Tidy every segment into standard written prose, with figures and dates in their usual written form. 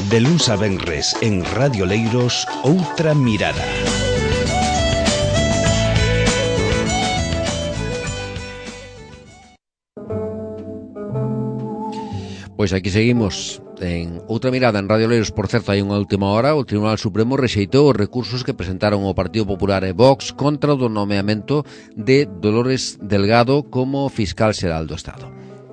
De luns a venres en Radio Leiros, Outra Mirada. Pois aquí seguimos en Outra Mirada en Radio Leiros. Por certo, hai unha última hora. O Tribunal Supremo rexeitou os recursos que presentaron o Partido Popular e Vox contra o nomeamento de Dolores Delgado como fiscal xeral do Estado.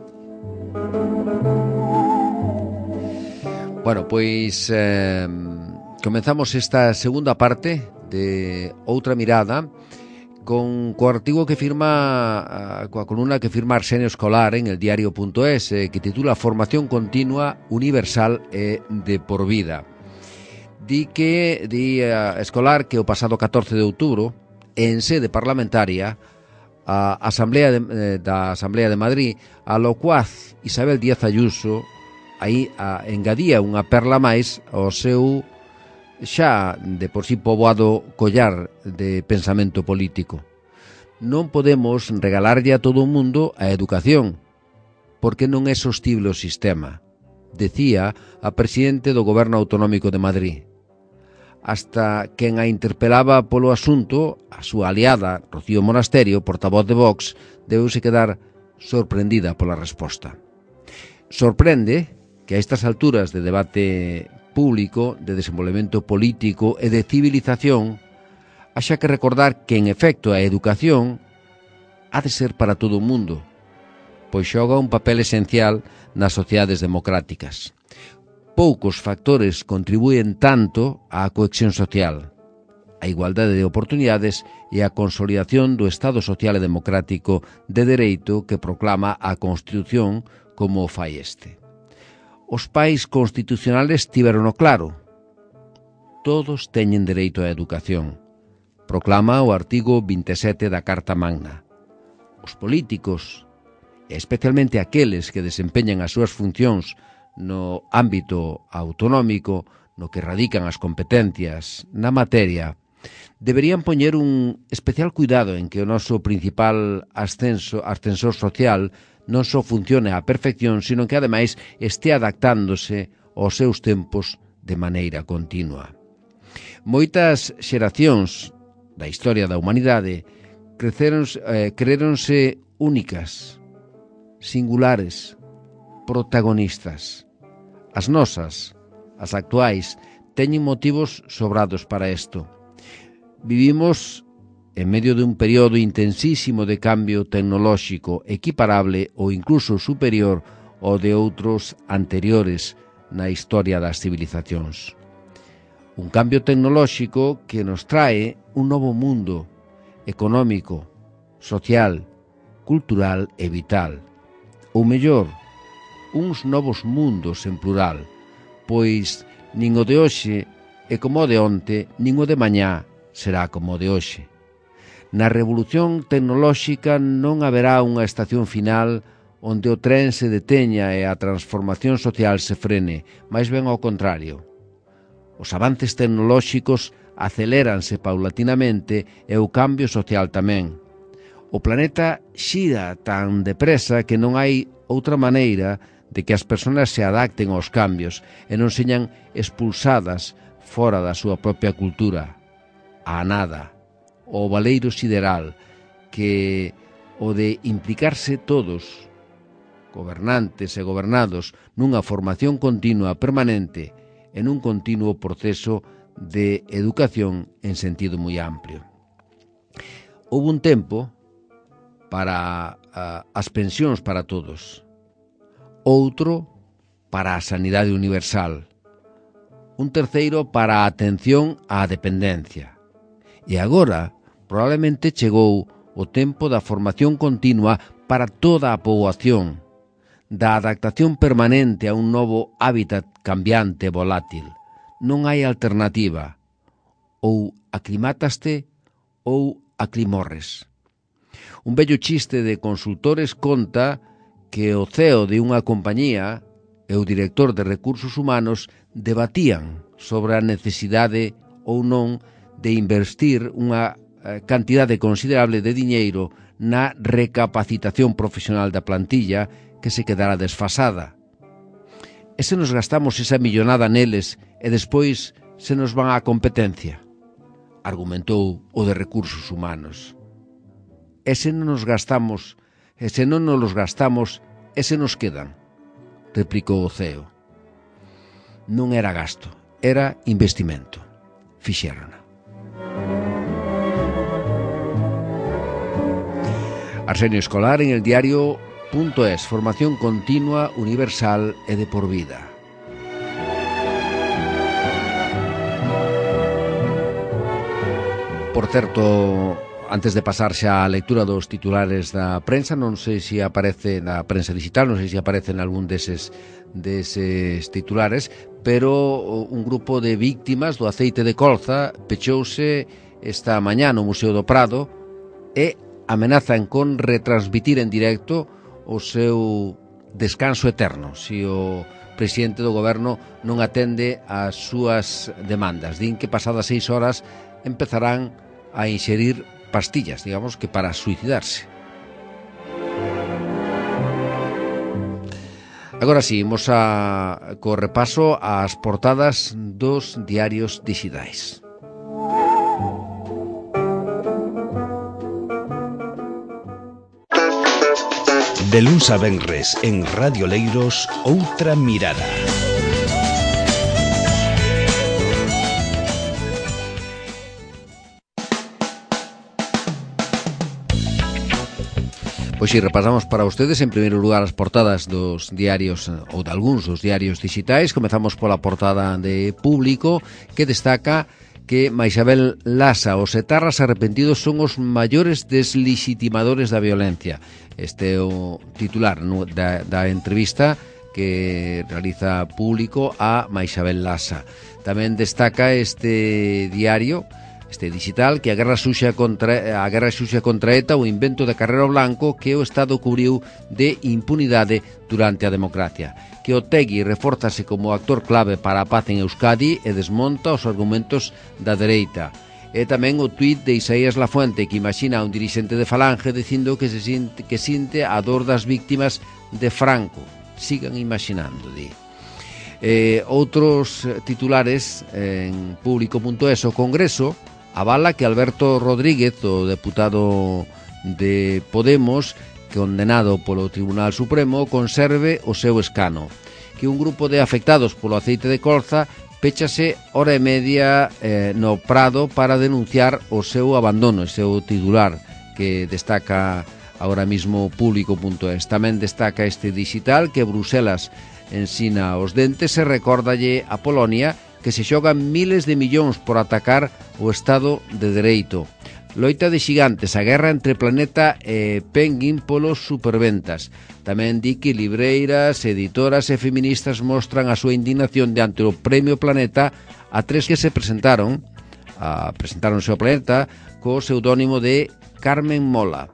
Bueno, pois comenzamos esta segunda parte de Outra Mirada co artigo que firma, coa columna que firma Arsenio Escolar en el diario.es, que titula Formación continua, universal e de por vida. Di Escolar que o pasado 14 de outubro, en sede parlamentaria, a Asamblea de Madrid, a locuaz Isabel Díaz Ayuso aí engadía unha perla máis ao seu xa de por sí poboado collar de pensamento político. Non podemos regalarlle a todo o mundo a educación, porque non é sostible o sistema, decía a presidente do Goberno Autonómico de Madrid. Hasta quen a interpelaba polo asunto, a súa aliada, Rocío Monasterio, portavoz de Vox, debeuse quedar sorprendida pola resposta. Sorprende que a estas alturas de debate público, de desenvolvemento político e de civilización, haxa que recordar que, en efecto, a educación ha de ser para todo o mundo, pois xoga un papel esencial nas sociedades democráticas. Poucos factores contribúen tanto á cohesión social, a igualdade de oportunidades e a consolidación do Estado social e democrático de dereito que proclama a Constitución como o fai este. Os pais constitucionales tiverono claro. Todos teñen dereito á educación, proclama o artigo 27 da Carta Magna. Os políticos, especialmente aqueles que desempeñan as súas funcións no ámbito autonómico, no que radican as competencias na materia, deberían poñer un especial cuidado en que o noso principal ascensor social non só funcione á perfección, sino que, ademais, este adaptándose aos seus tempos de maneira continua. Moitas xeracións da historia da humanidade creéronse únicas, singulares, protagonistas. As nosas, as actuais, teñen motivos sobrados para isto. Vivimos en medio de un período intensísimo de cambio tecnolóxico equiparable ou incluso superior ao de outros anteriores na historia das civilizacións. Un cambio tecnolóxico que nos trae un novo mundo económico, social, cultural e vital. Ou mellor, uns novos mundos en plural, pois nin o de hoxe é como o de onte, nin o de mañá será como o de hoxe. Na revolución tecnolóxica non haberá unha estación final onde o tren se deteña e a transformación social se frene, máis ben ao contrario. Os avances tecnolóxicos aceleranse paulatinamente e o cambio social tamén. O planeta xira tan depresa que non hai outra maneira de que as persoas se adapten aos cambios e non señan expulsadas fora da súa propia cultura, a nada, o baleiro sideral, que o de implicarse todos, gobernantes e gobernados, nunha formación continua permanente en un continuo proceso de educación en sentido moi amplio. Houve un tempo para as pensións para todos, outro para a sanidade universal, un terceiro para a atención á dependencia. E agora, probablemente chegou o tempo da formación continua para toda a poboación, da adaptación permanente a un novo hábitat cambiante e volátil. Non hai alternativa. Ou aclimátaste ou aclimorres. Un bello chiste de consultores conta que o CEO de unha compañía e o director de recursos humanos debatían sobre a necesidade ou non de investir unha cantidade considerable de diñeiro na recapacitación profesional da plantilla que se quedara desfasada. E se nos gastamos esa millonada neles e despois se nos van á competencia? Argumentou o de recursos humanos. E se non nos gastamos, e se non nos gastamos, e se nos quedan? Replicou o CEO. Non era gasto, era investimento. Fixérona. Arsenio Escolar en el diario.es. Formación continua, universal e de por vida. Por certo, antes de pasar xa a lectura dos titulares da prensa, non sei se aparece na prensa digital, non sei se aparece en algún deses titulares, pero un grupo de víctimas do aceite de colza pechouse esta mañá no Museo do Prado e amenazan con retransmitir en directo o seu descanso eterno se o presidente do goberno non atende ás súas demandas. Din que pasadas 6 horas empezarán a inxerir pastillas, digamos que para suicidarse. Agora sí, imos co repaso ás portadas dos diarios digitais. De luns a venres en Radio Leiros, Outra Mirada. Pois si, repasamos para ustedes en primeiro lugar as portadas dos diarios ou de algúns dos diarios digitais. Comezamos pola portada de Público, que destaca que Maisabel Lasa, os etarras arrepentidos son os maiores deslegitimadores da violencia. Este é o titular da entrevista que realiza Público a Maisabel Lasa. Tamén destaca este diario, este digital, que a guerra suxa contra ETA, o invento de Carrero Blanco que o Estado cubriu de impunidade durante a democracia. Que Otegi refórzase como actor clave para a paz en Euskadi e desmonta os argumentos da dereita. E tamén o tuit de Isaías Lafuente, que imagina a un dirixente de Falange dicindo que sinte a dor das víctimas de Franco. Sigan imaginando, di. Outros titulares en Público.es. O Congreso avala que Alberto Rodríguez, o deputado de Podemos, condenado polo Tribunal Supremo, conserve o seu escano. Que un grupo de afectados polo aceite de colza péchase hora e media no Prado para denunciar o seu abandono, o seu titular, que destaca ahora mismo Público.es. Tamén destaca este digital que Bruselas ensina os dentes e recórdalle a Polonia que se xogan miles de millóns por atacar o Estado de Dereito. Loita de xigantes, a guerra entre Planeta e Penguin polos superventas. Tamén di que libreiras, editoras e feministas mostran a súa indignación diante o Premio Planeta a tres que se presentaronse ao Planeta co pseudónimo de Carmen Mola.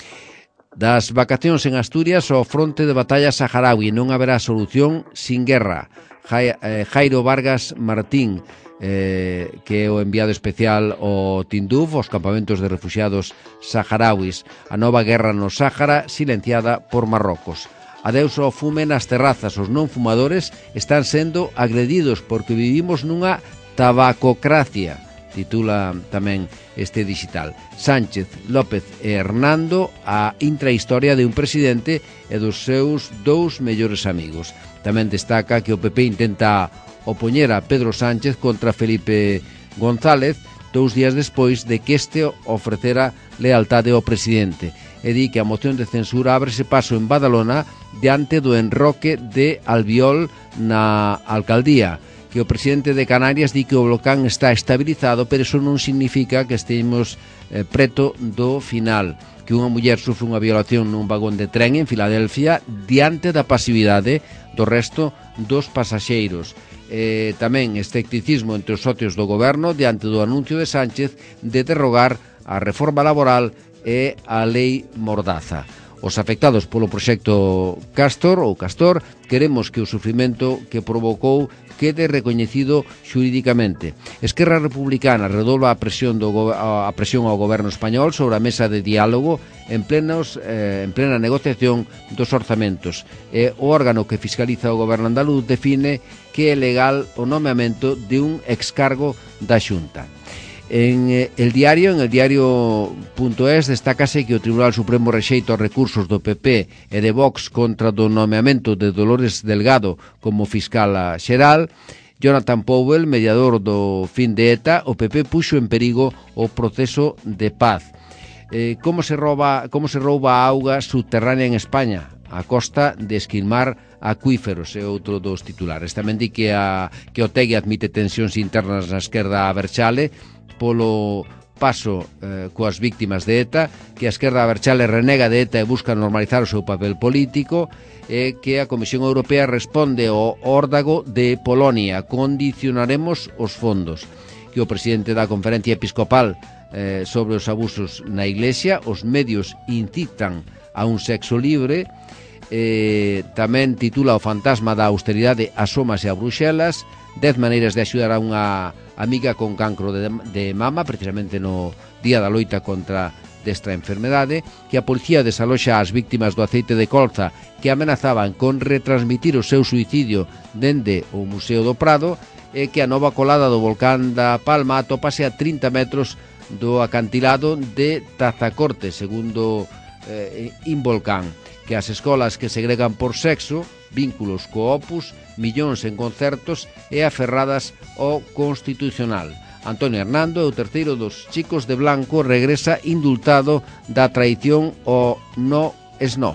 Das vacacións en Asturias ao fronte de batalla saharaui, non haberá solución sin guerra. Jairo Vargas Martín, que é o enviado especial ao Tinduf, aos campamentos de refuxiados saharauis. A nova guerra no Sáhara silenciada por Marrocos. Adeus ao fume nas terrazas. Os non fumadores están sendo agredidos porque vivimos nunha tabacocracia, titula tamén este digital. Sánchez, López e Hernando, a intrahistoria de un presidente e dos seus dous mellores amigos. Tamén destaca que o PP intenta opoñer a Pedro Sánchez contra Felipe González 2 días despois de que este ofrecera lealtade ao presidente. E di que a moción de censura ábrese paso en Badalona diante do enroque de Albiol na alcaldía. Que o presidente de Canarias di que o volcán está estabilizado, pero iso non significa que estemos preto do final. Que unha muller sufre unha violación nun vagón de tren en Filadelfia diante da pasividade do resto dos pasaxeiros. Tamén escepticismo entre os socios do goberno diante do anuncio de Sánchez de derrogar a reforma laboral e a lei Mordaza. Os afectados polo proxecto Castor queremos que o sufrimento que provocou quede recoñecido xurídicamente. Esquerra Republicana redobla a presión ao goberno español sobre a mesa de diálogo en plena negociación dos orzamentos. O órgano que fiscaliza o goberno andaluz define que é legal o nomeamento de un excargo da Xunta. En el diario.es, destácase que o Tribunal Supremo rexeita os recursos do PP e de Vox contra do nomeamento de Dolores Delgado como fiscal xeral. Jonathan Powell, mediador do fin de ETA, o PP puxo en perigo o proceso de paz. Como se rouba a auga subterránea en España a costa de esquilmar acuíferos, é outro dos titulares. Tamén di que Otegi admite tensións internas na esquerda abertzale polo paso coas víctimas de ETA, que a esquerda abertzale renega de ETA e busca normalizar o seu papel político, e que a Comisión Europea responde ao órdago de Polonia: condicionaremos os fondos. Que o presidente da Conferencia Episcopal sobre os abusos na Iglesia, os medios incitan a un sexo libre. Tamén titula o fantasma da austeridade asómase a Bruxelas. 10 maneiras de axudar a unha amiga con cancro de mama, precisamente no día da loita contra desta enfermedade. Que a policía desaloxa as víctimas do aceite de colza que amenazaban con retransmitir o seu suicidio dende o Museo do Prado, e que a nova colada do volcán da Palma atópase a 30 metros do acantilado de Tazacorte, segundo Involcán. Que as escolas que segregan por sexo, vínculos co Opus, millóns en concertos e aferradas ao Constitucional. Antonio Hernando, o terceiro dos chicos de blanco, regresa indultado da traición ao no es no.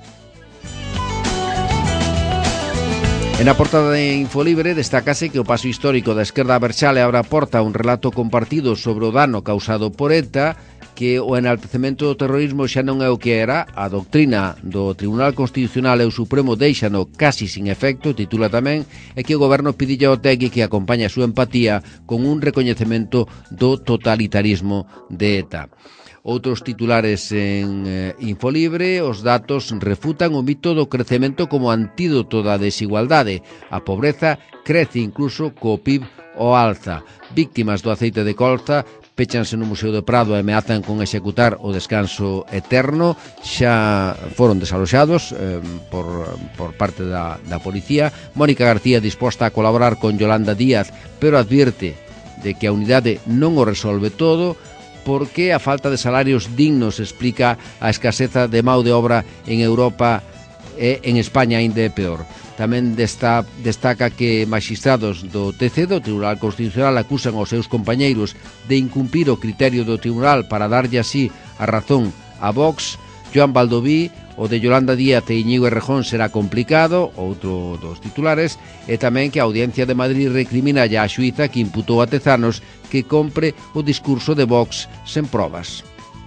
En a portada de Infolibre destácase que o paso histórico da esquerda abertzale abre a porta a un relato compartido sobre o dano causado por ETA, que o enaltecemento do terrorismo xa non é o que era. A doutrina do Tribunal Constitucional e o Supremo deixano casi sin efecto, titula tamén, e que o goberno pidilla ao Otegi que acompaña a súa empatía con un recoñecemento do totalitarismo de ETA. Outros titulares en Infolibre: os datos refutan o mito do crecemento como antídoto da desigualdade. A pobreza crece incluso co PIB ao alza. Víctimas do aceite de colza péchanse no Museo do Prado e ameazan con executar o descanso eterno. Xa foron desaloxados por parte da policía. Mónica García disposta a colaborar con Yolanda Díaz, pero advierte de que a unidade non o resolve todo, porque a falta de salarios dignos explica a escaseza de mão de obra en Europa e en España aínda é peor. Tamén destaca que magistrados do TC, do Tribunal Constitucional, acusan aos seus compañeiros de incumprir o criterio do Tribunal para darlle así a razón a Vox. Joan Baldoví, o de Yolanda Díaz e Íñigo Errejón será complicado, outro dos titulares, e tamén que a Audiencia de Madrid recrimina a xuíza que imputou a Tezanos que compre o discurso de Vox sen probas.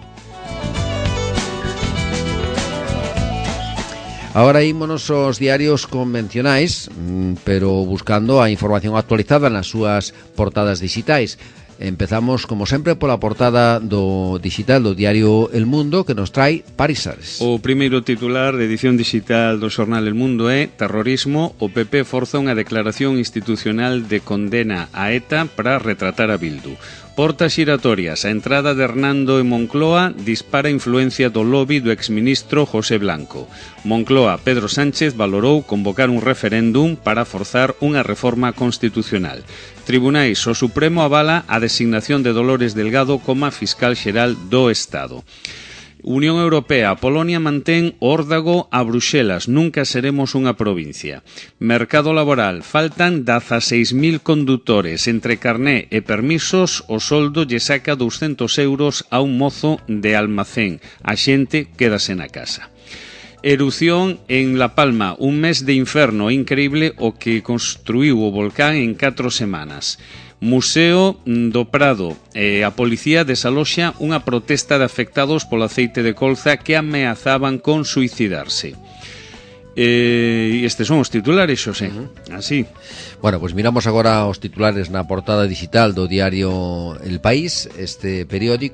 Ahora ímonos aos diarios convencionais, pero buscando a información actualizada nas súas portadas digitais. Empezamos, como sempre, pola portada do digital do diario El Mundo, que nos trae Paris Sares. O primeiro titular de edición digital do xornal El Mundo é: terrorismo, o PP forza unha declaración institucional de condena a ETA para retratar a Bildu. Portas xiratorias, a entrada de Hernando en Moncloa dispara a influencia do lobby do exministro José Blanco. Moncloa, Pedro Sánchez valorou convocar un referéndum para forzar unha reforma constitucional. Tribunais, o Supremo avala a designación de Dolores Delgado como fiscal xeral do Estado. Unión Europea, Polonia mantén o órdago a Bruxelas, nunca seremos unha provincia. Mercado laboral, faltan 16.000 condutores, entre carné e permisos o soldo lle saca 200 euros a un mozo de almacén, a xente quédase na casa. Erupción en La Palma, un mes de inferno increíble o que construiu o volcán en 4 semanas. Museo do Prado, a policía desaloxa unha protesta de afectados polo aceite de colza que ameazaban con suicidarse. Estes son os titulares, Xosé. Así. Bueno, pues miramos agora os titulares na portada digital do diario El País, este periódico.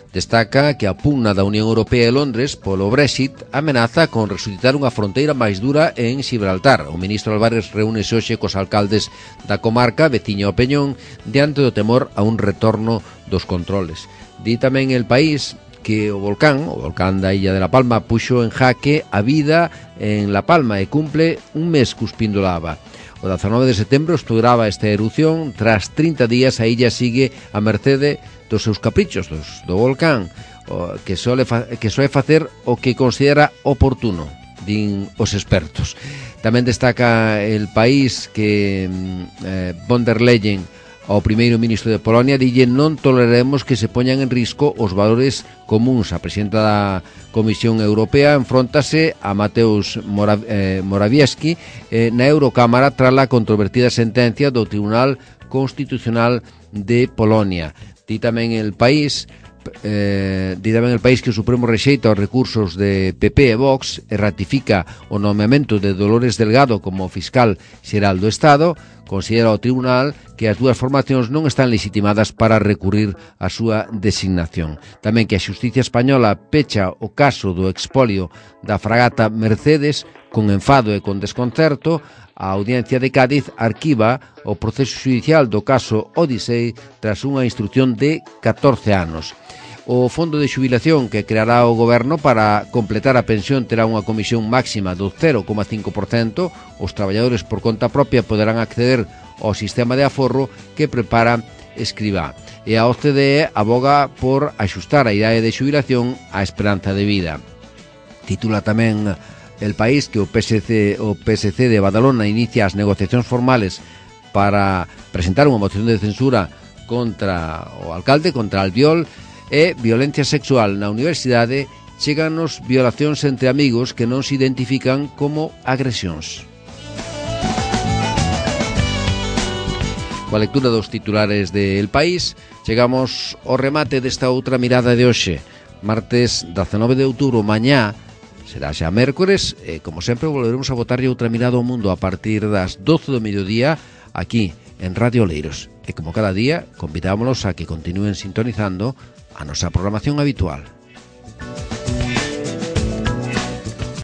Destaca que a pugna da Unión Europea e Londres polo Brexit amenaza con resucitar unha fronteira máis dura en Gibraltar. O ministro Álvarez reúnese hoxe cos alcaldes da comarca veciña ao Peñón diante do temor a un retorno dos controles. Di tamén El País que o volcán da Illa de La Palma puxo en jaque a vida en La Palma e cumple un mes cuspindo lava. O 19 de setembro estouraba esta erupción. Tras 30 días a illa sigue a mercede dos seus caprichos do volcán, que soe facer o que considera oportuno, din os expertos. Tamén destaca El País que von der Leyen, ao primeiro ministro de Polonia, dille non toleraremos que se poñan en risco os valores comuns. A presidenta da Comisión Europea enfróntase a Mateusz Morawiecki na Eurocámara tras a controvertida sentencia do Tribunal Constitucional de Polonia. Di tamén El País que o Supremo rexeita os recursos de PP e Vox e ratifica o nomeamento de Dolores Delgado como fiscal xeral do Estado. Considera o tribunal que as dúas formacións non están legitimadas para recurrir a súa designación. Tamén que a xustiza española pecha o caso do expolio da fragata Mercedes con enfado e con desconcerto. A Audiencia de Cádiz arquiva o proceso xudicial do caso Odisei tras unha instrucción de 14 anos. O fondo de xubilación que creará o goberno para completar a pensión terá unha comisión máxima do 0,5%. Os traballadores por conta propia poderán acceder ao sistema de aforro que prepara Escribá. E a OCDE aboga por axustar a idade de xubilación á esperanza de vida. Titula tamén El País que o PSC de Badalona inicia as negociacións formales para presentar unha moción de censura contra o alcalde, contra Albiol. E violencia sexual na universidade, cheganos violacións entre amigos que non se identifican como agresións. Coa lectura dos titulares de El País, chegamos ao remate desta outra mirada de hoxe. Martes 19 de outubro, mañá, será xa mércores, e como sempre volveremos a botarlle outra mirada ao mundo a partir das 12 do mediodía aquí en Radio Oleiros. E como cada día, convidámonos a que continúen sintonizando a nosa programación habitual.